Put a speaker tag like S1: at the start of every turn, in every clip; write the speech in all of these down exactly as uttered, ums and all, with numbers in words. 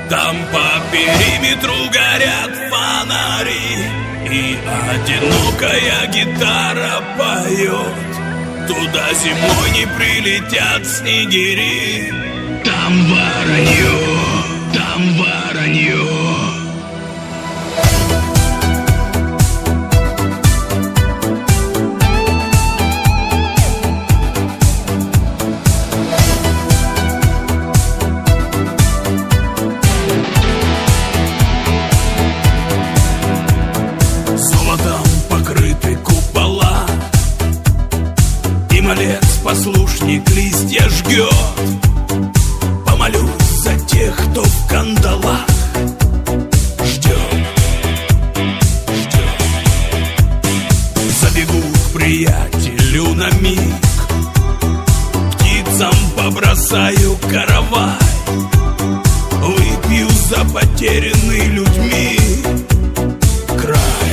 S1: Там по периметру горят фонари, и одинокая гитара поет. Туда зимой не прилетят снегири. Там воронье, там воронье. Малец, послушник, листья жгет. Помолюсь за тех, кто в кандалах ждет, ждет. Забегу к приятелю на миг, птицам побросаю каравай, выпью за потерянный людьми край,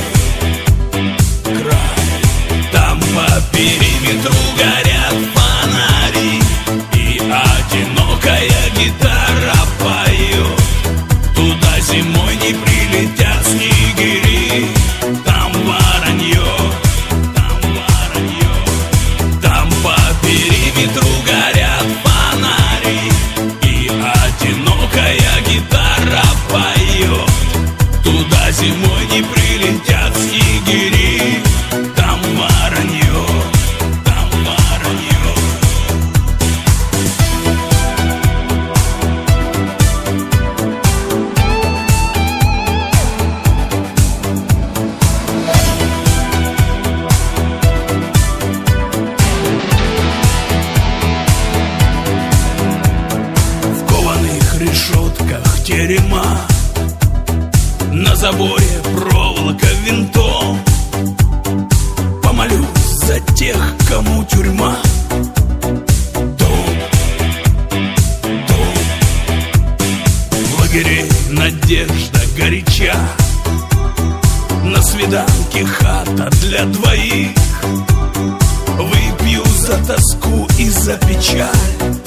S1: край. Там по периметру горят фонари, и одинокая гитара поет. Туда зимой не прилетят снегири. Там воронье, там воронье. Там по периметру горят фонари, и одинокая гитара поет. Туда зимой не прилетят снегири. Там воронье, там воронье. В кованых решетках терема, на заборе проволока винтом. Помолюсь за тех, кому тюрьма дом, дом. В лагере надежда горяча, на свиданке хата для двоих. Выпью за тоску и за печаль.